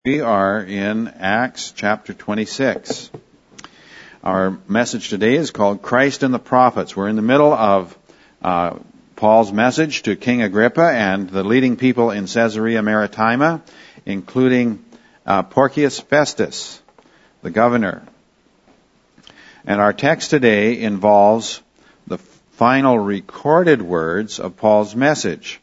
We are in Acts chapter 26. Our message today is called Christ and the Prophets. We're in the middle of Paul's message to King Agrippa and the leading people in Caesarea Maritima, including Porcius Festus, the governor. And our text today involves the final recorded words of Paul's message.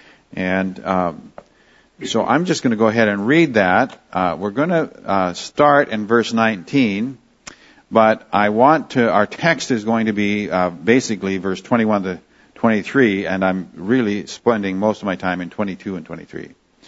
And so I'm just going to go ahead and read that. We're going to start in verse 19, but our text is going to be basically verse 21 to 23, and I'm really spending most of my time in 22 and 23.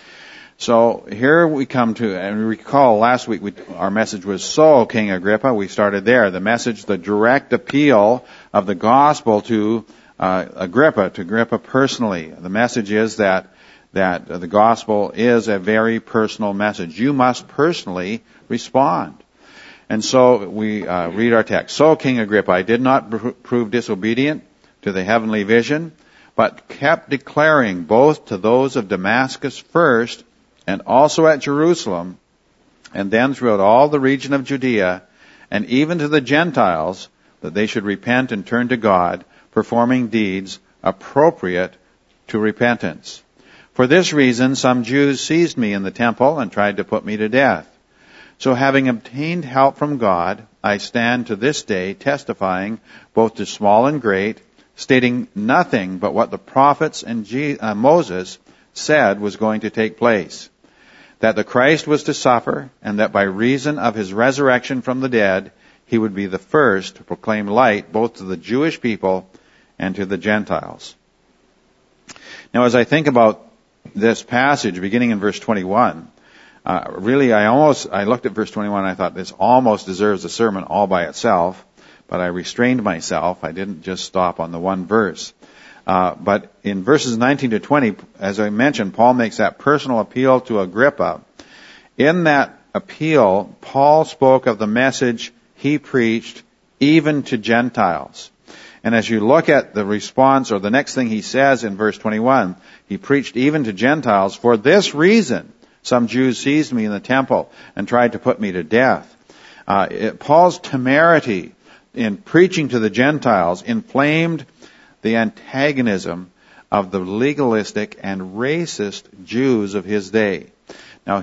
So here we come to, and recall last week our message was So, King Agrippa. We started there. The message, the direct appeal of the gospel to Agrippa personally. The message is that the gospel is a very personal message. You must personally respond. And so we read our text. So, King Agrippa, I did not prove disobedient to the heavenly vision, but kept declaring both to those of Damascus first, and also at Jerusalem, and then throughout all the region of Judea, and even to the Gentiles, that they should repent and turn to God, performing deeds appropriate to repentance. For this reason, some Jews seized me in the temple and tried to put me to death. So having obtained help from God, I stand to this day testifying both to small and great, stating nothing but what the prophets and Moses said was going to take place, that the Christ was to suffer, and that by reason of his resurrection from the dead, he would be the first to proclaim light both to the Jewish people and to the Gentiles. Now, as I think about this passage, beginning in verse 21, I looked at verse 21 and I thought this almost deserves a sermon all by itself, but I restrained myself. I didn't just stop on the one verse. But in verses 19 to 20, as I mentioned, Paul makes that personal appeal to Agrippa. In that appeal, Paul spoke of the message he preached even to Gentiles. And as you look at the response, or the next thing he says in verse 21, he preached even to Gentiles. For this reason, some Jews seized me in the temple and tried to put me to death. Paul's temerity in preaching to the Gentiles inflamed the antagonism of the legalistic and racist Jews of his day. Now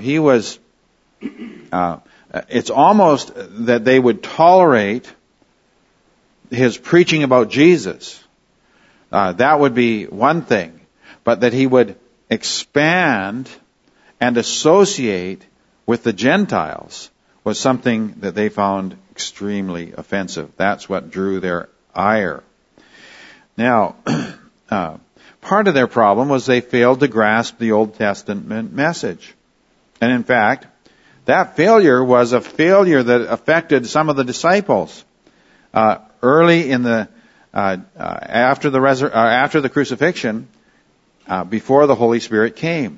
it's almost that they would tolerate his preaching about Jesus. That would be one thing. But that he would expand and associate with the Gentiles was something that they found extremely offensive. That's what drew their ire. Now, part of their problem was they failed to grasp the Old Testament message. And in fact, that failure was a failure that affected some of the disciples. Early in after the crucifixion, before the Holy Spirit came.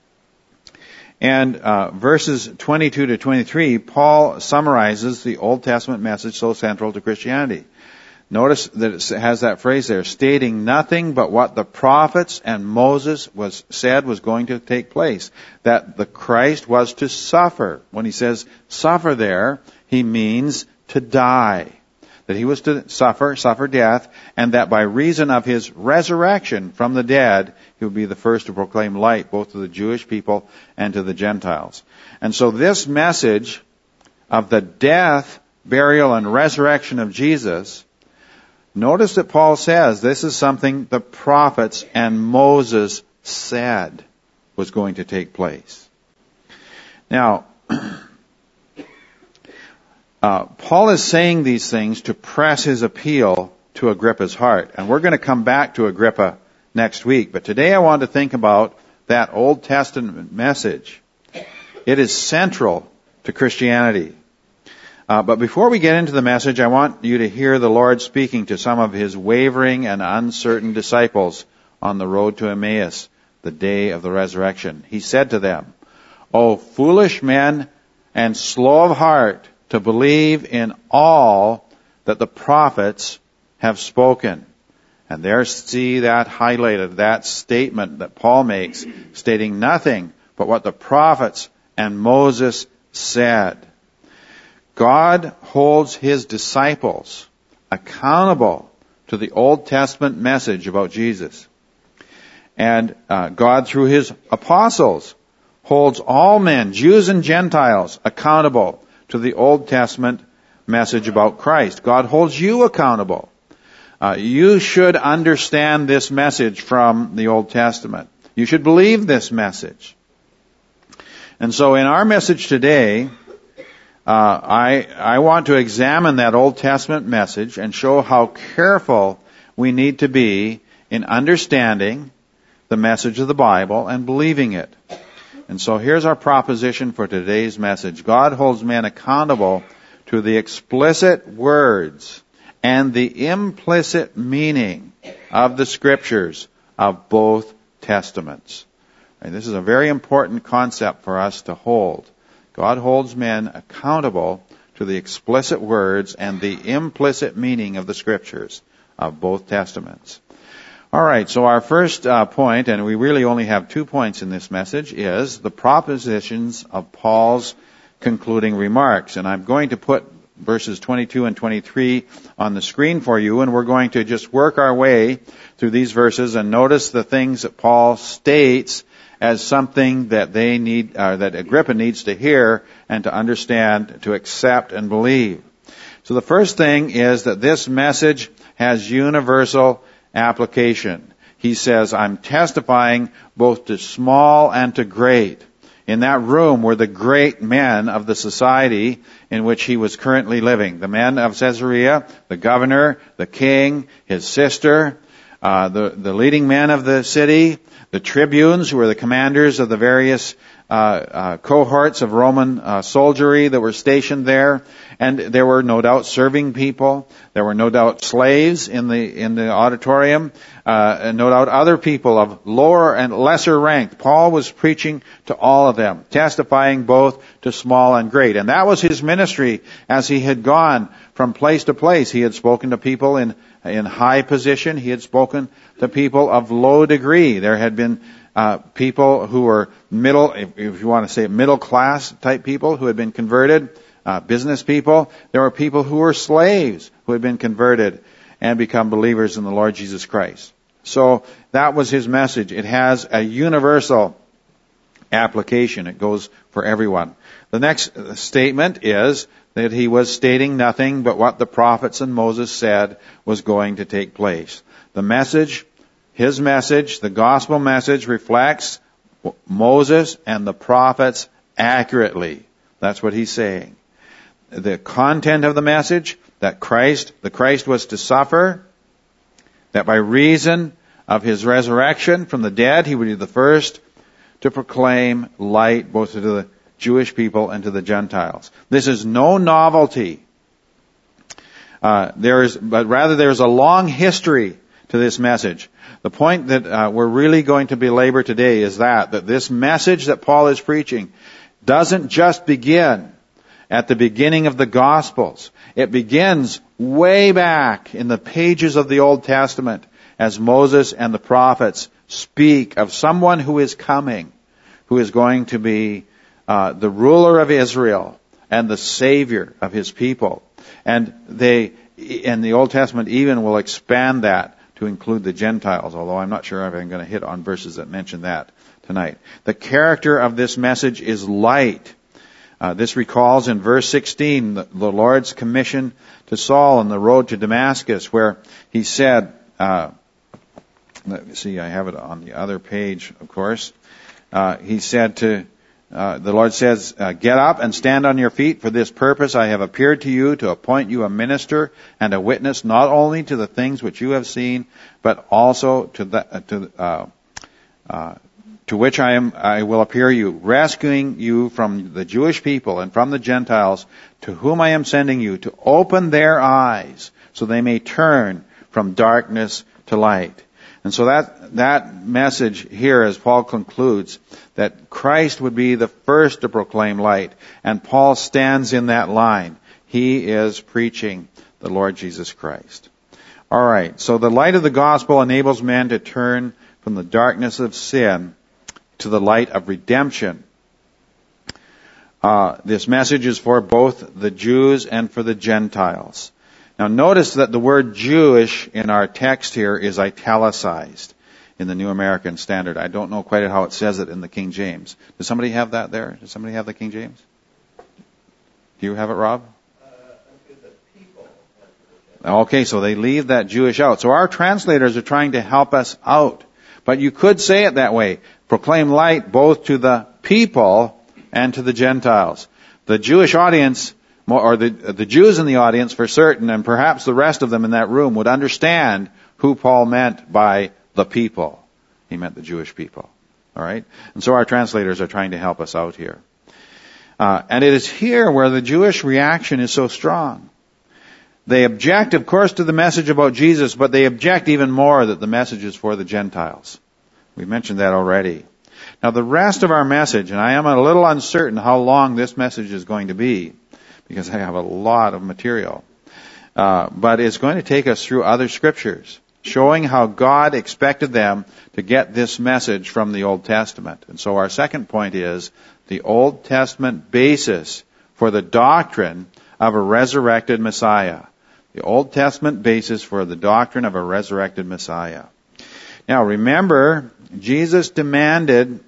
And verses 22 to 23, Paul summarizes the Old Testament message so central to Christianity. Notice that it has that phrase there, stating nothing but what the prophets and Moses said was going to take place, that the Christ was to suffer. When he says suffer there, he means to die. That he was to suffer death, and that by reason of his resurrection from the dead, he would be the first to proclaim light both to the Jewish people and to the Gentiles. And so this message of the death, burial, and resurrection of Jesus, notice that Paul says this is something the prophets and Moses said was going to take place. Now, Paul is saying these things to press his appeal to Agrippa's heart. And we're going to come back to Agrippa next week. But today I want to think about that Old Testament message. It is central to Christianity. But before we get into the message, I want you to hear the Lord speaking to some of his wavering and uncertain disciples on the road to Emmaus, the day of the resurrection. He said to them, "O foolish men and slow of heart to believe in all that the prophets have spoken." And there see that highlighted, that statement that Paul makes, stating nothing but what the prophets and Moses said. God holds His disciples accountable to the Old Testament message about Jesus. And God, through His apostles, holds all men, Jews and Gentiles, accountable to the Old Testament message about Christ. God holds you accountable. You should understand this message from the Old Testament. You should believe this message. And so in our message today, I want to examine that Old Testament message and show how careful we need to be in understanding the message of the Bible and believing it. And so here's our proposition for today's message. God holds men accountable to the explicit words and the implicit meaning of the Scriptures of both Testaments. And this is a very important concept for us to hold. God holds men accountable to the explicit words and the implicit meaning of the Scriptures of both Testaments. All right, so our first point, and we really only have 2 points in this message, is the propositions of Paul's concluding remarks. And I'm going to put verses 22 and 23 on the screen for you, and we're going to just work our way through these verses and notice the things that Paul states as something that they need, that Agrippa needs to hear and to understand, to accept and believe. So the first thing is that this message has universal application. He says, I'm testifying both to small and to great. In that room were the great men of the society in which he was currently living. The men of Caesarea, the governor, the king, his sister, the leading men of the city, the tribunes who were the commanders of the various cohorts of Roman soldiery that were stationed there. And there were no doubt serving people. There were no doubt slaves in the auditorium. And no doubt other people of lower and lesser rank. Paul was preaching to all of them, testifying both to small and great. And that was his ministry as he had gone from place to place. He had spoken to people in high position. He had spoken to people of low degree. There had been people who were middle, if you want to say middle class type people who had been converted, business people. There were people who were slaves who had been converted and become believers in the Lord Jesus Christ. So that was his message. It has a universal application. It goes for everyone. The next statement is that he was stating nothing but what the prophets and Moses said was going to take place. The message, his message, the gospel message reflects Moses and the prophets accurately. That's what he's saying. The content of the message, that the Christ was to suffer, that by reason of his resurrection from the dead, he would be the first to proclaim light both to the Jewish people and to the Gentiles. This is no novelty. But rather there's a long history to this message. The point that we're really going to belabor today is that this message that Paul is preaching doesn't just begin at the beginning of the Gospels. It begins way back in the pages of the Old Testament as Moses and the prophets speak of someone who is coming, who is going to be the ruler of Israel and the Savior of his people. And the Old Testament even will expand that to include the Gentiles, although I'm not sure if I'm going to hit on verses that mention that tonight. The character of this message is light. This recalls in verse 16 the Lord's commission to Saul on the road to Damascus, where he said, let me see, I have it on the other page, of course. He said the Lord says, get up and stand on your feet. For this purpose I have appeared to you to appoint you a minister and a witness not only to the things which you have seen, but also to which I will appear you, rescuing you from the Jewish people and from the Gentiles, to whom I am sending you, to open their eyes, so they may turn from darkness to light. And so that message here, as Paul concludes, that Christ would be the first to proclaim light, and Paul stands in that line. He is preaching the Lord Jesus Christ. All right, so the light of the gospel enables men to turn from the darkness of sin to the light of redemption. This message is for both the Jews and for the Gentiles. Now notice that the word Jewish in our text here is italicized in the New American Standard. I don't know quite how it says it in the King James. Does somebody have that there? Does somebody have the King James? Do you have it, Rob? Okay, so they leave that Jewish out. So our translators are trying to help us out. But you could say it that way. Proclaim light both to the people and to the Gentiles. The Jewish audience, or the Jews in the audience for certain, and perhaps the rest of them in that room, would understand who Paul meant by the people. He meant the Jewish people. All right? And so our translators are trying to help us out here. And it is here where the Jewish reaction is so strong. They object, of course, to the message about Jesus, but they object even more that the message is for the Gentiles. We mentioned that already. Now, the rest of our message, and I am a little uncertain how long this message is going to be, because I have a lot of material, but it's going to take us through other scriptures, showing how God expected them to get this message from the Old Testament. And so our second point is the Old Testament basis for the doctrine of a resurrected Messiah. The Old Testament basis for the doctrine of a resurrected Messiah. Now remember, Jesus demanded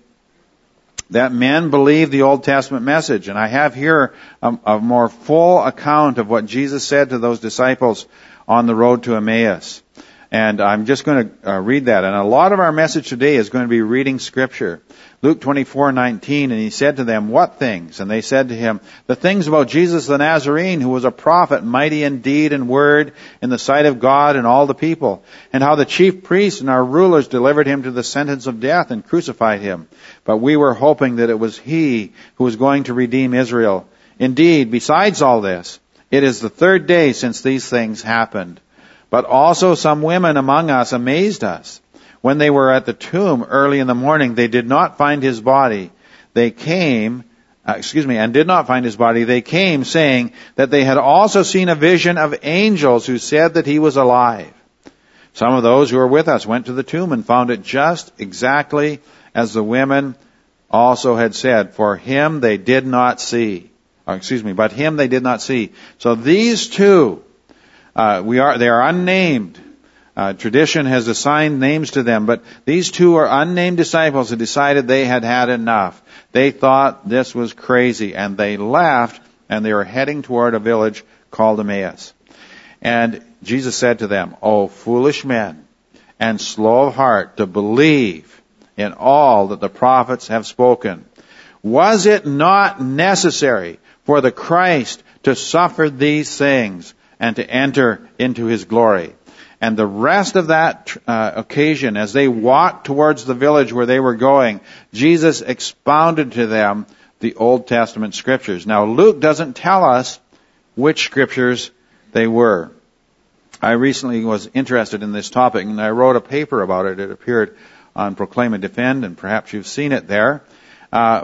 that men believe the Old Testament message. And I have here a more full account of what Jesus said to those disciples on the road to Emmaus. And I'm just going to read that. And a lot of our message today is going to be reading Scripture. Luke 24:19, and he said to them, "What things?" And they said to him, "The things about Jesus the Nazarene, who was a prophet, mighty in deed and word in the sight of God and all the people, and how the chief priests and our rulers delivered him to the sentence of death and crucified him. But we were hoping that it was he who was going to redeem Israel. Indeed, besides all this, it is the third day since these things happened. But also some women among us amazed us. When they were at the tomb early in the morning, they did not find his body. They came, and did not find his body. They came saying that they had also seen a vision of angels who said that he was alive. Some of those who were with us went to the tomb and found it just exactly as the women also had said. For him they did not see. But him they did not see." So these two, they are unnamed. Tradition has assigned names to them, but these two are unnamed disciples who decided they had had enough. They thought this was crazy, and they left, and they were heading toward a village called Emmaus. And Jesus said to them, "O foolish men, and slow of heart to believe in all that the prophets have spoken. Was it not necessary for the Christ to suffer these things and to enter into his glory?" And the rest of that occasion, as they walked towards the village where they were going, Jesus expounded to them the Old Testament scriptures. Now, Luke doesn't tell us which scriptures they were. I recently was interested in this topic, and I wrote a paper about it. It appeared on Proclaim and Defend, and perhaps you've seen it there. I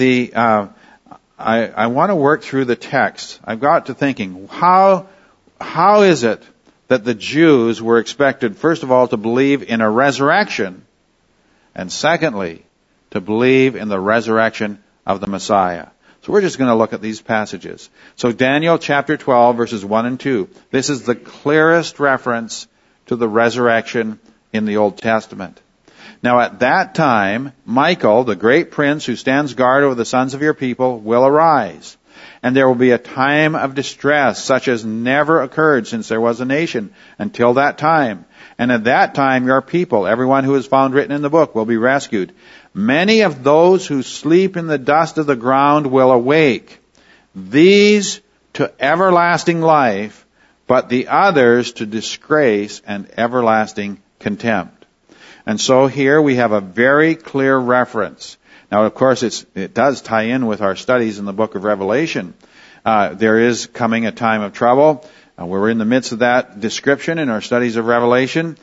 want to work through the text. I've got to thinking, how is it that the Jews were expected, first of all, to believe in a resurrection, and secondly, to believe in the resurrection of the Messiah? So we're just going to look at these passages. So Daniel chapter 12, verses 1 and 2. This is the clearest reference to the resurrection in the Old Testament. "Now at that time, Michael, the great prince who stands guard over the sons of your people, will arise. And there will be a time of distress such as never occurred since there was a nation until that time. And at that time your people, everyone who is found written in the book, will be rescued. Many of those who sleep in the dust of the ground will awake, these to everlasting life, but the others to disgrace and everlasting contempt." And so here we have a very clear reference. Now, of course, it does tie in with our studies in the book of Revelation. There is coming a time of trouble. We're in the midst of that description in our studies of Revelation.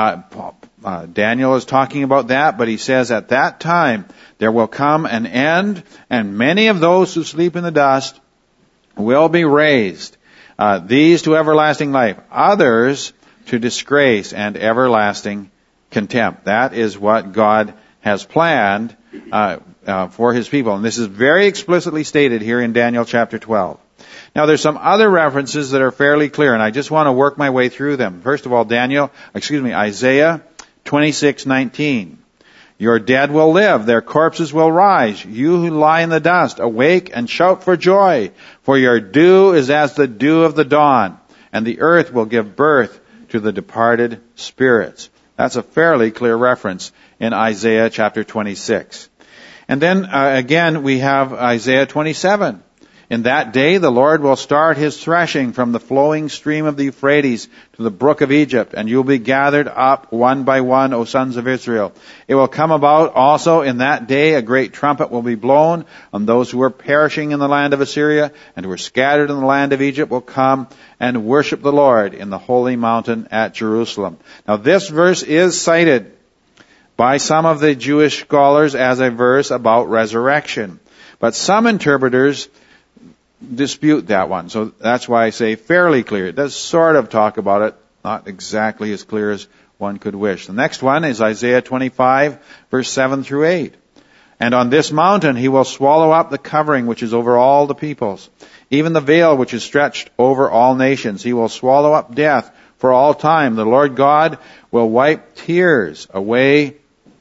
Daniel is talking about that, but he says at that time there will come an end, and many of those who sleep in the dust will be raised. These to everlasting life, others to disgrace and everlasting contempt. That is what God has planned for his people. And this is very explicitly stated here in Daniel chapter 12. Now there's some other references that are fairly clear, and I just want to work my way through them. First of all, Isaiah 26:19. Your dead will live, their corpses will rise. You who lie in the dust, awake and shout for joy, for your dew is as the dew of the dawn, and the earth will give birth to the departed spirits. That's a fairly clear reference in Isaiah chapter 26. And then again we have Isaiah 27. In that day the Lord will start his threshing from the flowing stream of the Euphrates to the brook of Egypt, and you will be gathered up one by one, O sons of Israel. It will come about also in that day a great trumpet will be blown, and those who are perishing in the land of Assyria and who are scattered in the land of Egypt will come and worship the Lord in the holy mountain at Jerusalem. Now this verse is cited by some of the Jewish scholars as a verse about resurrection, but some interpreters dispute that one. So that's why I say fairly clear. It does sort of talk about it, not exactly as clear as one could wish. The next one is Isaiah 25, verse 7 through 8. And on this mountain he will swallow up the covering which is over all the peoples, even the veil which is stretched over all nations. He will swallow up death for all time. The Lord God will wipe tears away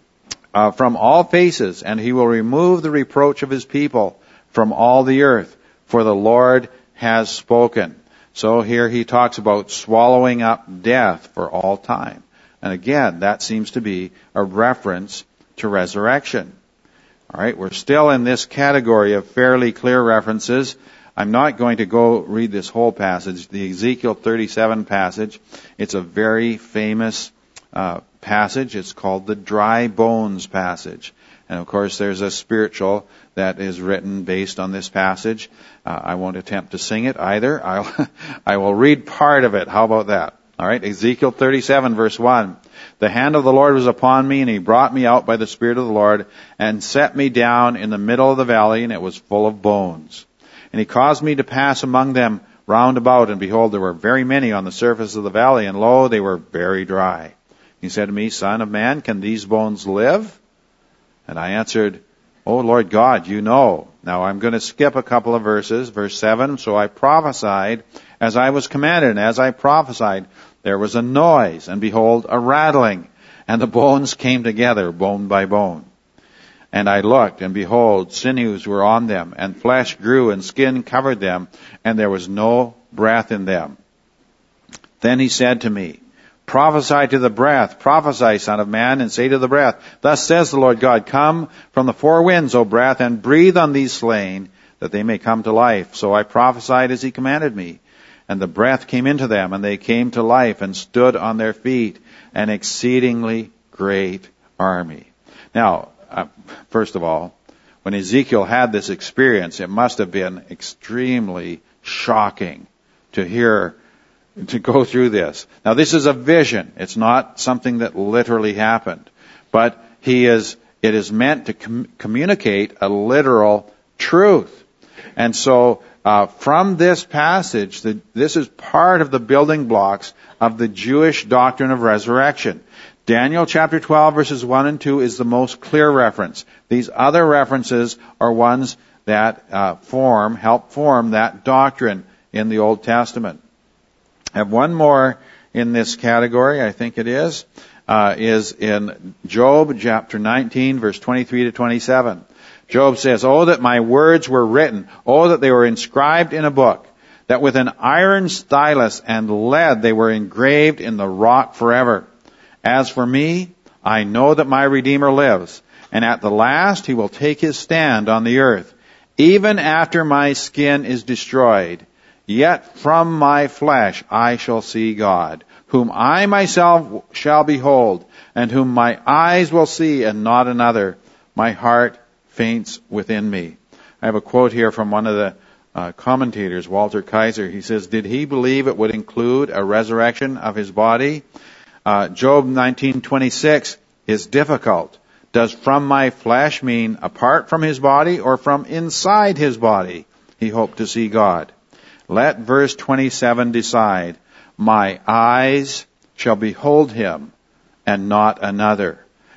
from all faces, and he will remove the reproach of his people from all the earth. For the Lord has spoken. So here he talks about swallowing up death for all time. And again, that seems to be a reference to resurrection. All right, we're still in this category of fairly clear references. I'm not going to go read this whole passage. The Ezekiel 37 passage, it's a very famous passage. It's called the dry bones passage. And of course, there's a spiritual that is written based on this passage. I won't attempt to sing it either. I will read part of it. How about that? All right, Ezekiel 37, verse 1. The hand of the Lord was upon me, and he brought me out by the Spirit of the Lord, and set me down in the middle of the valley, and it was full of bones. And he caused me to pass among them round about, and behold, there were very many on the surface of the valley, and lo, they were very dry. He said to me, Son of man, can these bones live? And I answered, O Lord God, you know. Now I'm going to skip a couple of verses. Verse 7, so I prophesied as I was commanded, and as I prophesied, there was a noise, and behold, a rattling, and the bones came together, bone by bone. And I looked, and behold, sinews were on them, and flesh grew, and skin covered them, and there was no breath in them. Then he said to me, Prophesy to the breath, prophesy, son of man, and say to the breath, Thus says the Lord God, Come from the four winds, O breath, and breathe on these slain, that they may come to life. So I prophesied as he commanded me. And the breath came into them, and they came to life, and stood on their feet, an exceedingly great army. Now, first of all, when Ezekiel had this experience, it must have been extremely shocking to go through this. Now this is a vision. It's not something that literally happened. But it is meant to communicate a literal truth. And so from this passage, this is part of the building blocks of the Jewish doctrine of resurrection. Daniel chapter 12 verses 1 and 2 is the most clear reference. These other references are ones that help form that doctrine in the Old Testament. I have one more in this category, I think it is in Job chapter 19, verse 23 to 27. Job says, Oh, that my words were written. Oh, that they were inscribed in a book. That with an iron stylus and lead they were engraved in the rock forever. As for me, I know that my Redeemer lives. And at the last he will take his stand on the earth. Even after my skin is destroyed. Yet from my flesh I shall see God, whom I myself shall behold, and whom my eyes will see, and not another. My heart faints within me. I have a quote here from one of the commentators, Walter Kaiser. He says, Did he believe it would include a resurrection of his body? Job 19:26 is difficult. Does from my flesh mean apart from his body or from inside his body? He hoped to see God. Let verse 27 decide. My eyes shall behold him and not another.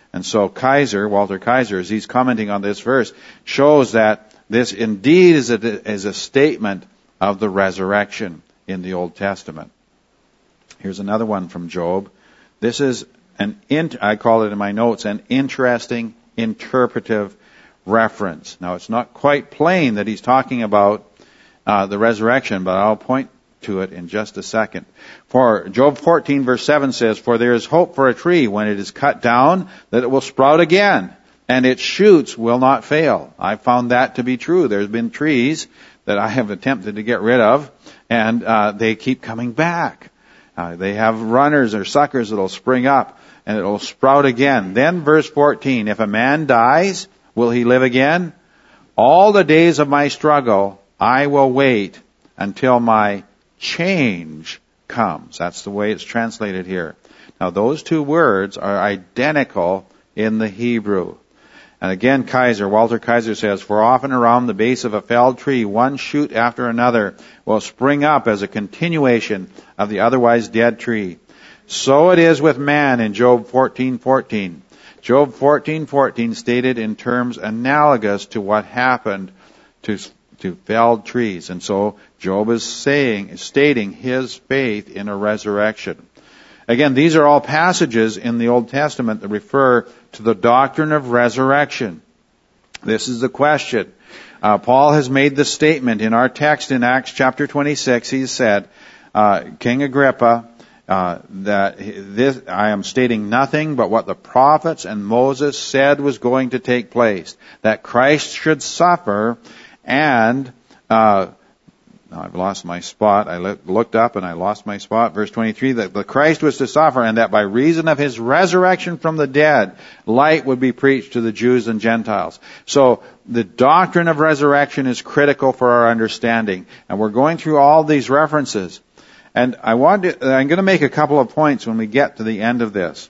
And so Walter Kaiser, as he's commenting on this verse, shows that this indeed is a statement of the resurrection in the Old Testament. Here's another one from Job. This is I call it in my notes, an interesting interpretive reference. Now, it's not quite plain that he's talking about the resurrection, but I'll point to it in just a second. For Job 14 verse 7 says, "For there is hope for a tree when it is cut down, that it will sprout again, and its shoots will not fail." I found that to be true. There's been trees that I have attempted to get rid of, and they keep coming back. They have runners or suckers that will spring up, and it will sprout again. Then verse 14, "If a man dies, will he live again? All the days of my struggle, I will wait until my change comes." That's the way it's translated here. Now, those two words are identical in the Hebrew. And again, Walter Kaiser says, "For often around the base of a felled tree, one shoot after another will spring up as a continuation of the otherwise dead tree. So it is with man in Job 14:14. Job 14:14 stated in terms analogous to what happened to felled trees. And so Job is stating his faith in a resurrection. Again, these are all passages in the Old Testament that refer to the doctrine of resurrection. This is the question. Paul has made the statement in our text in Acts chapter 26. He said, King Agrippa, that I am stating nothing but what the prophets and Moses said was going to take place, that Christ should suffer, and I've lost my spot. I looked up and I lost my spot. Verse 23, that the Christ was to suffer, and that by reason of his resurrection from the dead, light would be preached to the Jews and Gentiles. So the doctrine of resurrection is critical for our understanding, and we're going through all these references. And I'm going to make a couple of points when we get to the end of this,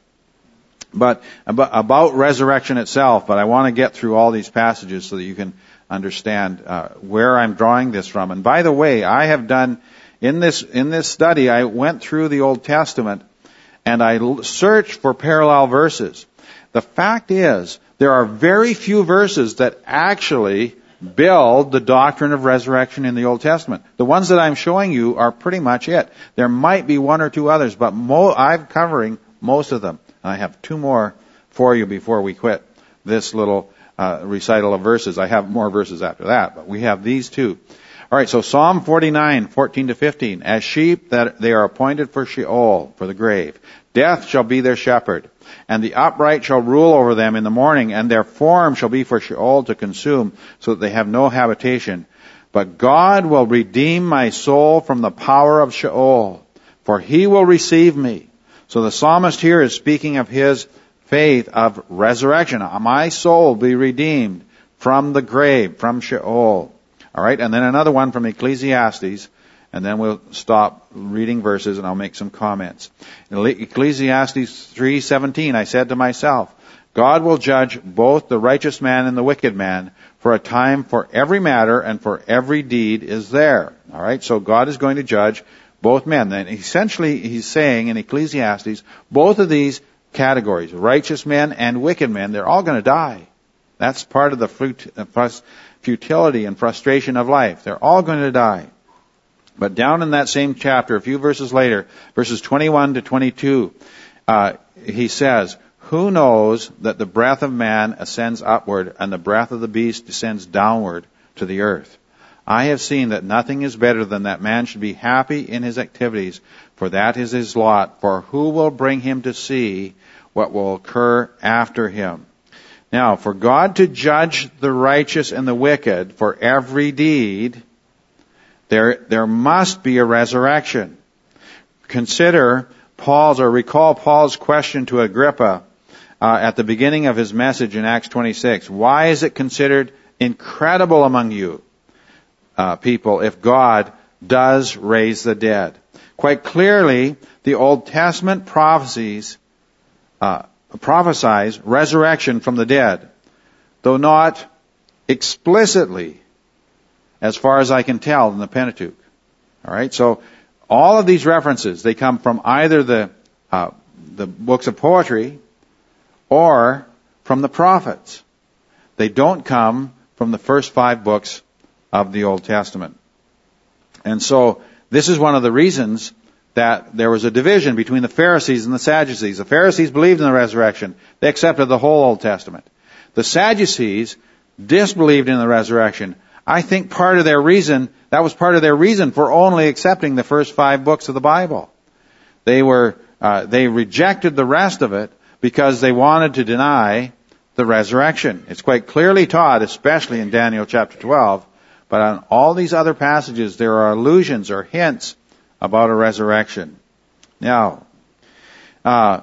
but about resurrection itself. But I want to get through all these passages so that you can understand where I'm drawing this from. And by the way, I have done in this study, I went through the Old Testament and I searched for parallel verses. The fact is, there are very few verses that actually build the doctrine of resurrection in the Old Testament. The ones that I'm showing you are pretty much it. There might be one or two others, but I'm covering most of them. I have two more for you before we quit this little recital of verses. I have more verses after that, but we have these two. All right, so Psalm 49, 14 to 15. "As sheep that they are appointed for Sheol, for the grave. Death shall be their shepherd, and the upright shall rule over them in the morning, and their form shall be for Sheol to consume, so that they have no habitation. But God will redeem my soul from the power of Sheol, for he will receive me." So the psalmist here is speaking of his faith of resurrection. My soul be redeemed from the grave, from Sheol. All right, and then another one from Ecclesiastes, and then we'll stop reading verses and I'll make some comments. In Ecclesiastes 3:17, "I said to myself, God will judge both the righteous man and the wicked man, for a time for every matter and for every deed is there." All right, so God is going to judge both men. And essentially, he's saying in Ecclesiastes, both of these categories, righteous men and wicked men, they're all going to die. That's part of the futility and frustration of life. They're all going to die. But down in that same chapter, a few verses later, verses 21 to 22, he says, "Who knows that the breath of man ascends upward, and the breath of the beast descends downward to the earth? I have seen that nothing is better than that man should be happy in his activities, for that is his lot. For who will bring him to see what will occur after him?" Now, for God to judge the righteous and the wicked for every deed, there must be a resurrection. Recall Paul's question to Agrippa at the beginning of his message in Acts 26. "Why is it considered incredible among you, people, if God does raise the dead?" Quite clearly, the Old Testament prophesies resurrection from the dead, though not explicitly, as far as I can tell, in the Pentateuch. All right, so all of these references, they come from either the books of poetry or from the prophets. They don't come from the first 5 books of the Old Testament. And so this is one of the reasons that there was a division between the Pharisees and the Sadducees. The Pharisees believed in the resurrection. They accepted the whole Old Testament. The Sadducees disbelieved in the resurrection. I think that was part of their reason for only accepting the first 5 books of the Bible. They rejected the rest of it because they wanted to deny the resurrection. It's quite clearly taught, especially in Daniel chapter 12, but on all these other passages there are allusions or hints about a resurrection. Now, I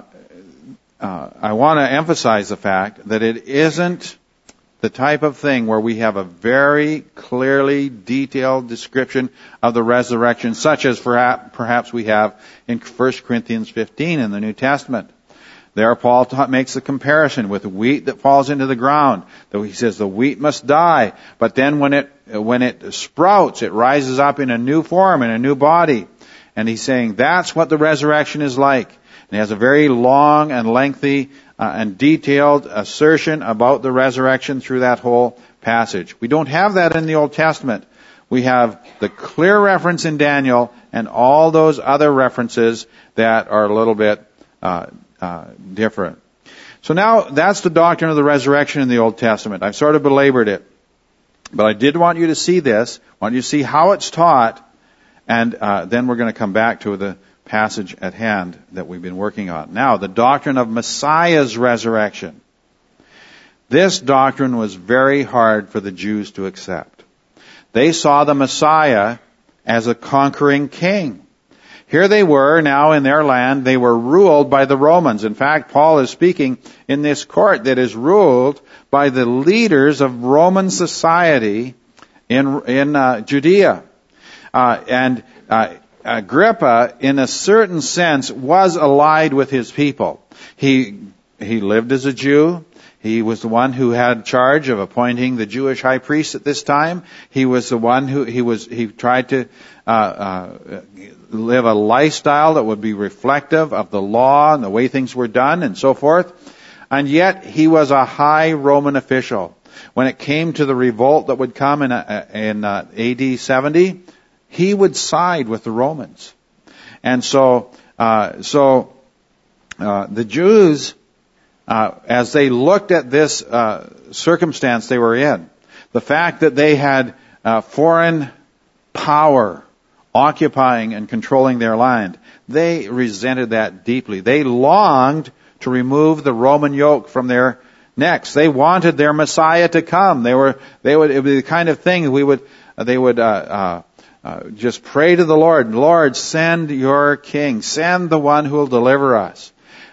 want to emphasize the fact that it isn't the type of thing where we have a very clearly detailed description of the resurrection, such as perhaps we have in 1 Corinthians 15 in the New Testament. There Paul makes the comparison with wheat that falls into the ground. Though he says the wheat must die, but then when it sprouts, it rises up in a new form, in a new body. And he's saying that's what the resurrection is like. And he has a very long and lengthy and detailed assertion about the resurrection through that whole passage. We don't have that in the Old Testament. We have the clear reference in Daniel and all those other references that are a little bit different. So now that's the doctrine of the resurrection in the Old Testament. I've sort of belabored it. But I did want you to see this. I want you to see how it's taught. And then we're going to come back to the passage at hand that we've been working on. Now, the doctrine of Messiah's resurrection. This doctrine was very hard for the Jews to accept. They saw the Messiah as a conquering king. Here they were now in their land. They were ruled by the Romans. In fact, Paul is speaking in this court that is ruled by the leaders of Roman society in Judea. And Agrippa, in a certain sense, was allied with his people. He lived as a Jew. He was the one who had charge of appointing the Jewish high priest at this time. He was the one he tried to live a lifestyle that would be reflective of the law and the way things were done and so forth. And yet he was a high Roman official. When it came to the revolt that would come in AD 70, he would side with the Romans. And so the Jews, as they looked at this circumstance they were in, the fact that they had foreign power occupying and controlling their land, they resented that deeply. They longed to remove the Roman yoke from their necks. They wanted their Messiah to come. It would be the kind of thing they would just pray to the Lord, Lord, send your king, send the one who will deliver us.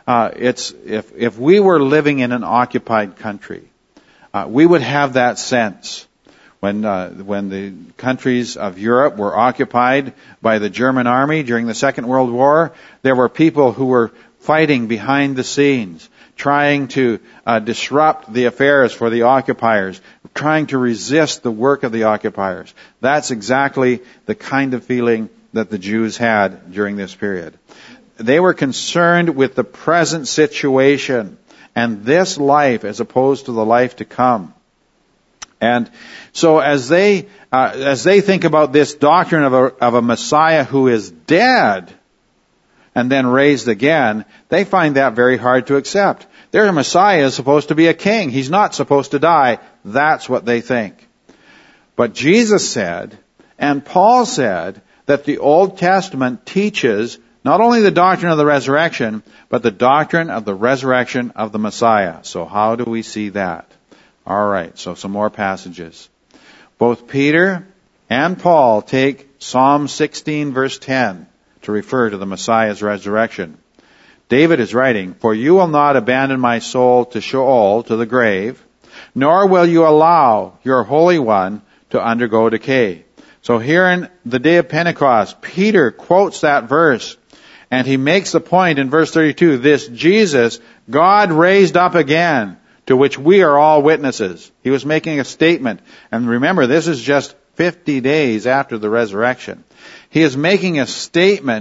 If we were living in an occupied country, we would have that sense. When the countries of Europe were occupied by the German army during the Second World War, there were people who were fighting behind the scenes, trying to disrupt the affairs for the occupiers, trying to resist the work of the occupiers. That's exactly the kind of feeling that the Jews had during this period. They were concerned with the present situation and this life as opposed to the life to come. And so as they think about this doctrine of a Messiah who is dead and then raised again, they find that very hard to accept. Their Messiah is supposed to be a king. He's not supposed to die. That's what they think. But Jesus said, and Paul said, that the Old Testament teaches not only the doctrine of the resurrection, but the doctrine of the resurrection of the Messiah. So how do we see that? All right, so some more passages. Both Peter and Paul take Psalm 16 verse 10 to refer to the Messiah's resurrection. David is writing, "For you will not abandon my soul to Sheol, to the grave, nor will you allow your Holy One to undergo decay." So here in the day of Pentecost, Peter quotes that verse, and he makes the point in verse 32, this Jesus, God raised up again, to which we are all witnesses. He was making a statement. And remember, this is just 50 days after the resurrection. He is making a statement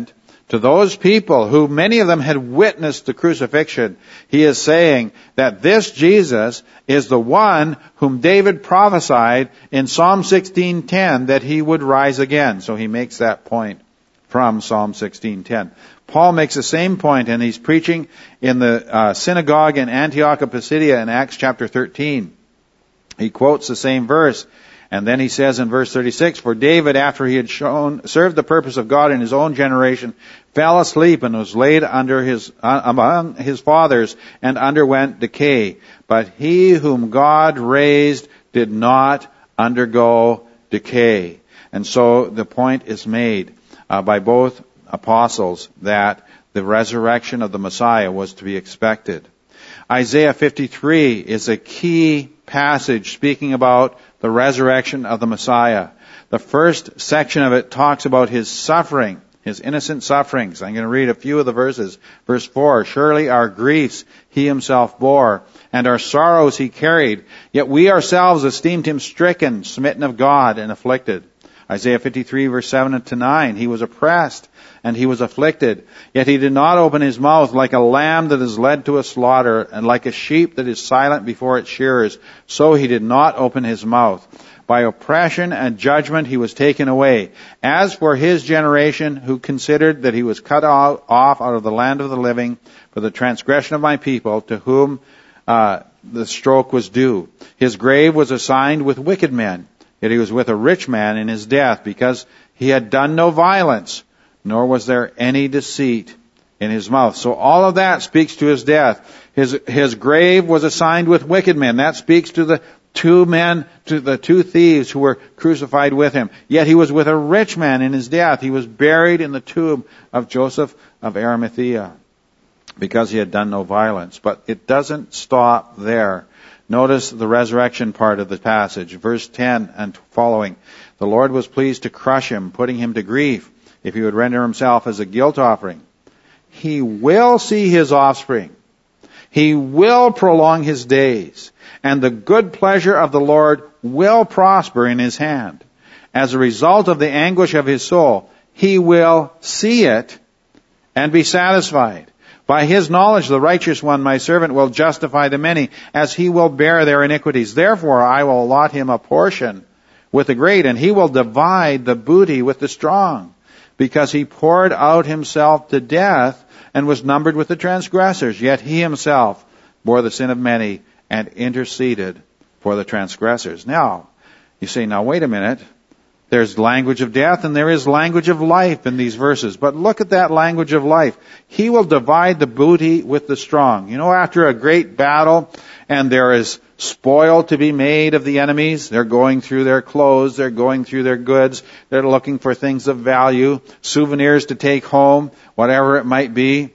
To those people who many of them had witnessed the crucifixion, he is saying that this Jesus is the one whom David prophesied in Psalm 16:10 that he would rise again. So he makes that point from Psalm 16:10. Paul makes the same point, and he's preaching in the synagogue in Antioch of Pisidia in Acts chapter 13. He quotes the same verse. And then he says in verse 36, for David, after he had served the purpose of God in his own generation, fell asleep and was laid among his fathers and underwent decay. But he whom God raised did not undergo decay. And so the point is made by both apostles that the resurrection of the Messiah was to be expected. Isaiah 53 is a key passage speaking about the resurrection of the Messiah. The first section of it talks about his suffering, his innocent sufferings. I'm going to read a few of the verses. Verse 4, surely our griefs he himself bore, and our sorrows he carried, yet we ourselves esteemed him stricken, smitten of God, and afflicted. Isaiah 53 verse 7 to 9, he was oppressed and he was afflicted, yet he did not open his mouth. Like a lamb that is led to a slaughter, and like a sheep that is silent before its shearers, so he did not open his mouth. By oppression and judgment he was taken away. As for his generation, who considered that he was cut off out of the land of the living for the transgression of my people, to whom the stroke was due. His grave was assigned with wicked men, yet he was with a rich man in his death, because he had done no violence, nor was there any deceit in his mouth. So all of that speaks to his death. His grave was assigned with wicked men. That speaks to the two thieves who were crucified with him. Yet he was with a rich man in his death. He was buried in the tomb of Joseph of Arimathea, because he had done no violence. But it doesn't stop there. Notice the resurrection part of the passage, verse 10 and following. The Lord was pleased to crush him, putting him to grief, if he would render himself as a guilt offering. He will see his offspring. He will prolong his days, and the good pleasure of the Lord will prosper in his hand. As a result of the anguish of his soul, he will see it and be satisfied. By his knowledge, the righteous one, my servant, will justify the many, as he will bear their iniquities. Therefore, I will allot him a portion with the great, and he will divide the booty with the strong, because he poured out himself to death and was numbered with the transgressors. Yet he himself bore the sin of many and interceded for the transgressors. Now, you say, now wait a minute. There's language of death and there is language of life in these verses. But look at that language of life. He will divide the booty with the strong. You know, after a great battle and there is spoil to be made of the enemies, they're going through their clothes, they're going through their goods, they're looking for things of value, souvenirs to take home, whatever it might be.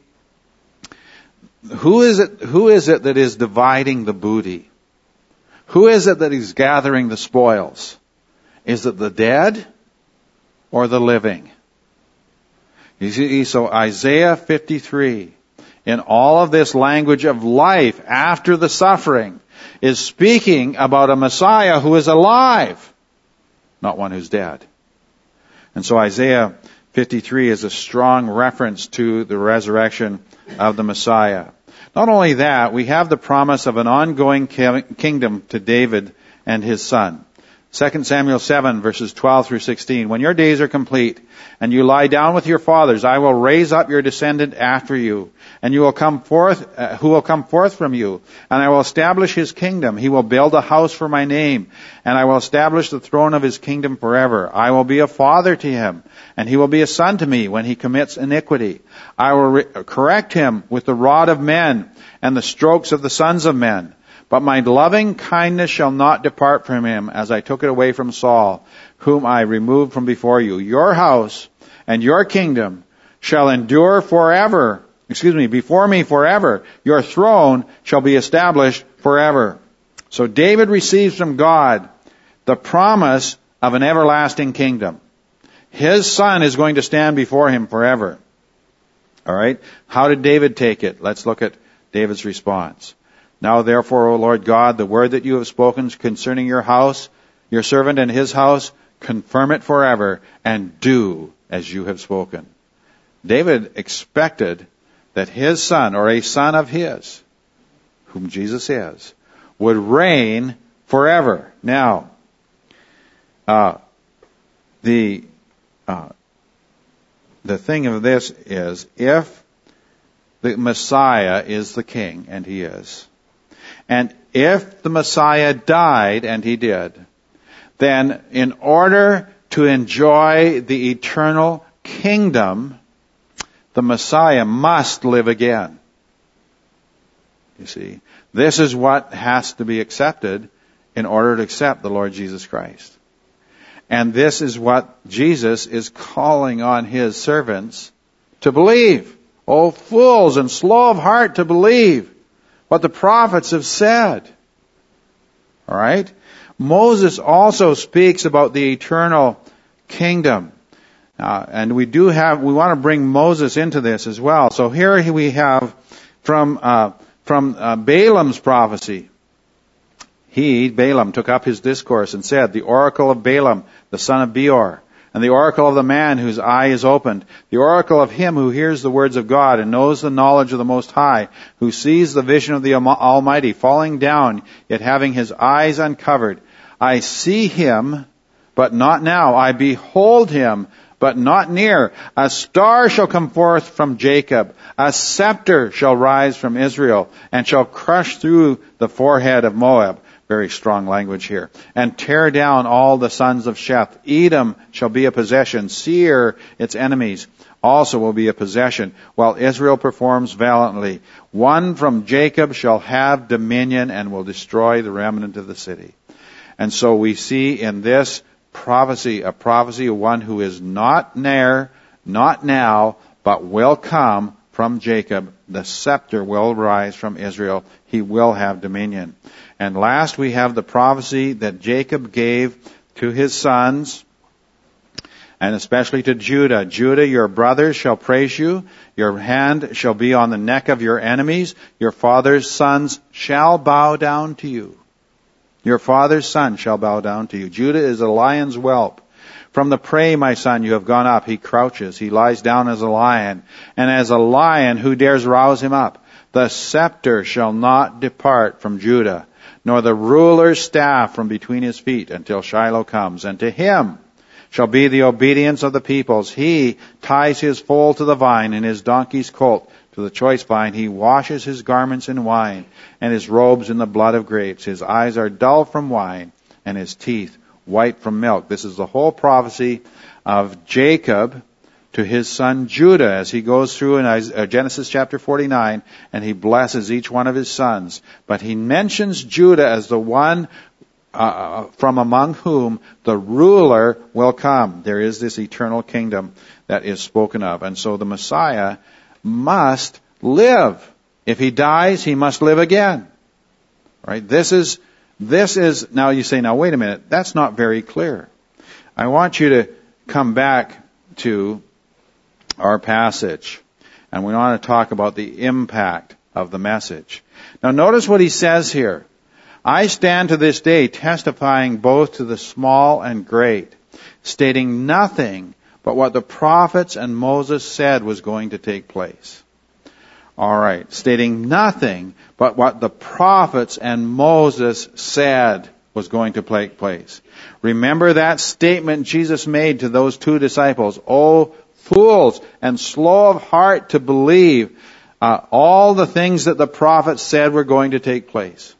Who is it that is dividing the booty? Who is it that is gathering the spoils? Is it the dead or the living? You see, so Isaiah 53, in all of this language of life after the suffering, is speaking about a Messiah who is alive, not one who's dead. And so Isaiah 53 is a strong reference to the resurrection of the Messiah. Not only that, we have the promise of an ongoing kingdom to David and his son. 2 Samuel 7 verses 12 through 16. When your days are complete and you lie down with your fathers, I will raise up your descendant after you, and you will come forth, who will come forth from you, and I will establish his kingdom. He will build a house for my name, and I will establish the throne of his kingdom forever. I will be a father to him, and he will be a son to me when he commits iniquity. I will correct him with the rod of men and the strokes of the sons of men. But my loving kindness shall not depart from him, as I took it away from Saul, whom I removed from before you. Your house and your kingdom shall endure forever. Before me forever. Your throne shall be established forever. So David receives from God the promise of an everlasting kingdom. His son is going to stand before him forever. All right? How did David take it? Let's look at David's response. Now therefore, O Lord God, the word that you have spoken concerning your house, your servant and his house, confirm it forever, and do as you have spoken. David expected that his son, or a son of his, whom Jesus is, would reign forever. Now, the thing of this is, if the Messiah is the king, and he is, and if the Messiah died, and he did, then in order to enjoy the eternal kingdom, the Messiah must live again. You see, this is what has to be accepted in order to accept the Lord Jesus Christ. And this is what Jesus is calling on his servants to believe. O fools and slow of heart to believe what the prophets have said. All right? Moses also speaks about the eternal kingdom. And we want to bring Moses into this as well. So here we have from Balaam's prophecy. Balaam, took up his discourse and said, the oracle of Balaam, the son of Beor, and the oracle of the man whose eye is opened, the oracle of him who hears the words of God and knows the knowledge of the Most High, who sees the vision of the Almighty falling down, yet having his eyes uncovered. I see him, but not now. I behold him, but not near. A star shall come forth from Jacob. A scepter shall rise from Israel, and shall crush through the forehead of Moab. Very strong language here. And tear down all the sons of Sheth. Edom shall be a possession. Seir, its enemies, also will be a possession, while Israel performs valiantly. One from Jacob shall have dominion and will destroy the remnant of the city. And so we see in this prophecy, a prophecy of one who is not near, not now, but will come from Jacob. The scepter will rise from Israel. He will have dominion. And last we have the prophecy that Jacob gave to his sons, and especially to Judah. Judah, your brothers shall praise you. Your hand shall be on the neck of your enemies. Your father's sons shall bow down to you. Your father's son shall bow down to you. Judah is a lion's whelp. From the prey, my son, you have gone up. He crouches. He lies down as a lion. And as a lion, who dares rouse him up? The scepter shall not depart from Judah, nor the ruler's staff from between his feet, until Shiloh comes. And to him shall be the obedience of the peoples. He ties his foal to the vine, and his donkey's colt to the choice vine. He washes his garments in wine, and his robes in the blood of grapes. His eyes are dull from wine, and his teeth white from milk. This is the whole prophecy of Jacob to his son Judah as he goes through in Genesis chapter 49, and he blesses each one of his sons. But he mentions Judah as the one from among whom the ruler will come. There is this eternal kingdom that is spoken of. And so the Messiah must live. If he dies, he must live again. Right? This is, now you say, now wait a minute, that's not very clear. I want you to come back to our passage, and we want to talk about the impact of the message. Now notice what he says here. I stand to this day testifying both to the small and great, stating nothing but what the prophets and Moses said was going to take place. All right, stating nothing but what the prophets and Moses said was going to take place. Remember that statement Jesus made to those two disciples, "O fools and slow of heart to believe all the things that the prophets said were going to take place."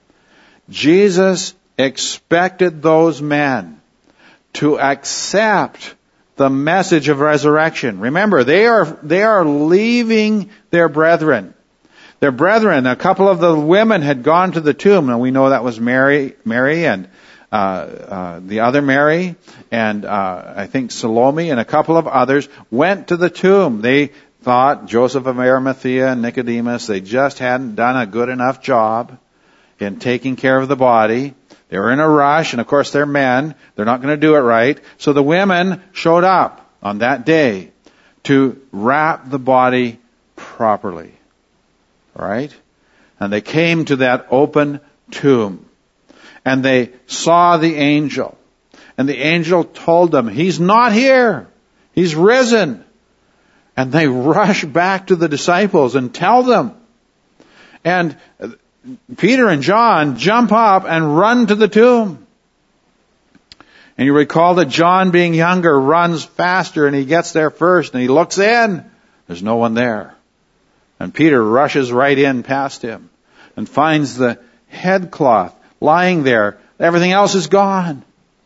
Jesus expected those men to accept the message of resurrection. Remember, they are leaving their brethren. Their brethren, a couple of the women had gone to the tomb, and we know that was Mary and the other Mary, and I think Salome and a couple of others went to the tomb. They thought Joseph of Arimathea and Nicodemus, they just hadn't done a good enough job in taking care of the body. They were in a rush, and of course they're men. They're not going to do it right. So the women showed up on that day to wrap the body properly. All right? And they came to that open tomb. And they saw the angel. And the angel told them, "He's not here. He's risen." And they rush back to the disciples and tell them. And Peter and John jump up and run to the tomb. And you recall that John, being younger, runs faster and he gets there first and he looks in. There's no one there. And Peter rushes right in past him and finds the headcloth lying there. Everything else is gone.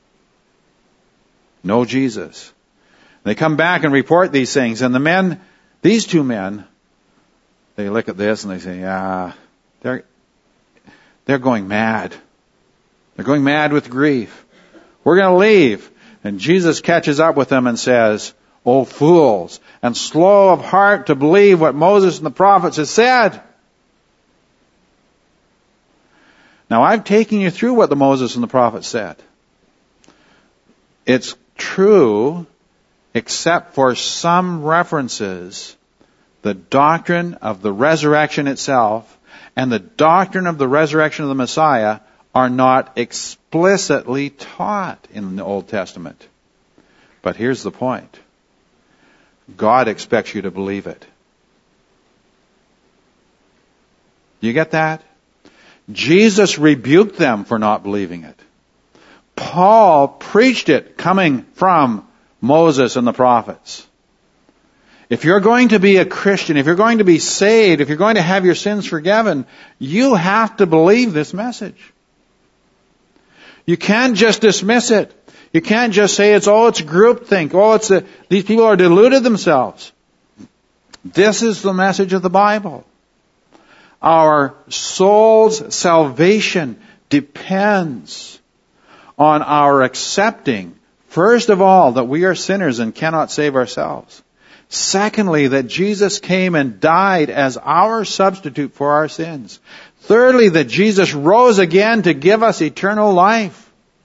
No Jesus. They come back and report these things. And the men, these two men, they look at this and they say, they're going mad. They're going mad with grief. We're going to leave. And Jesus catches up with them and says, "O fools, and slow of heart to believe what Moses and the prophets have said." Now, I've taken you through what the Moses and the prophets said. It's true, except for some references. The doctrine of the resurrection itself and the doctrine of the resurrection of the Messiah are not explicitly taught in the Old Testament. But here's the point. God expects you to believe it. You get that? Jesus rebuked them for not believing it. Paul preached it coming from Moses and the prophets. If you're going to be a Christian, if you're going to be saved, if you're going to have your sins forgiven, you have to believe this message. You can't just dismiss it. You can't just say it's groupthink. These people are deluded themselves. This is the message of the Bible. Our soul's salvation depends on our accepting, first of all, that we are sinners and cannot save ourselves. Secondly, that Jesus came and died as our substitute for our sins. Thirdly, that Jesus rose again to give us eternal life.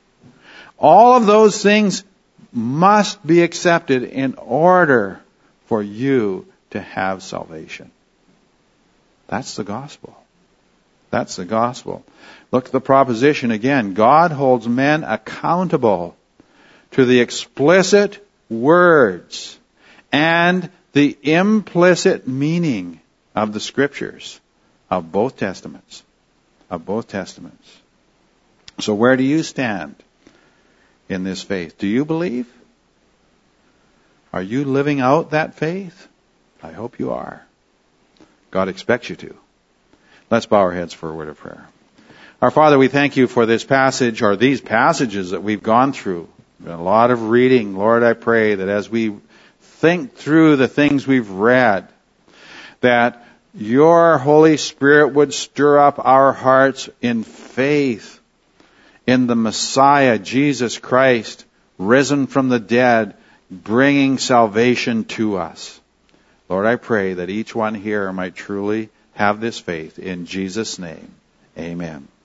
All of those things must be accepted in order for you to have salvation. That's the gospel. That's the gospel. Look at the proposition again. God holds men accountable to the explicit words and the implicit meaning of the Scriptures of both Testaments. Of both Testaments. So where do you stand in this faith? Do you believe? Are you living out that faith? I hope you are. God expects you to. Let's bow our heads for a word of prayer. Our Father, we thank you for this passage, or these passages that we've gone through. A lot of reading. Lord, I pray that as we think through the things we've read, that your Holy Spirit would stir up our hearts in faith in the Messiah, Jesus Christ, risen from the dead, bringing salvation to us. Lord, I pray that each one here might truly have this faith. In Jesus' name, amen.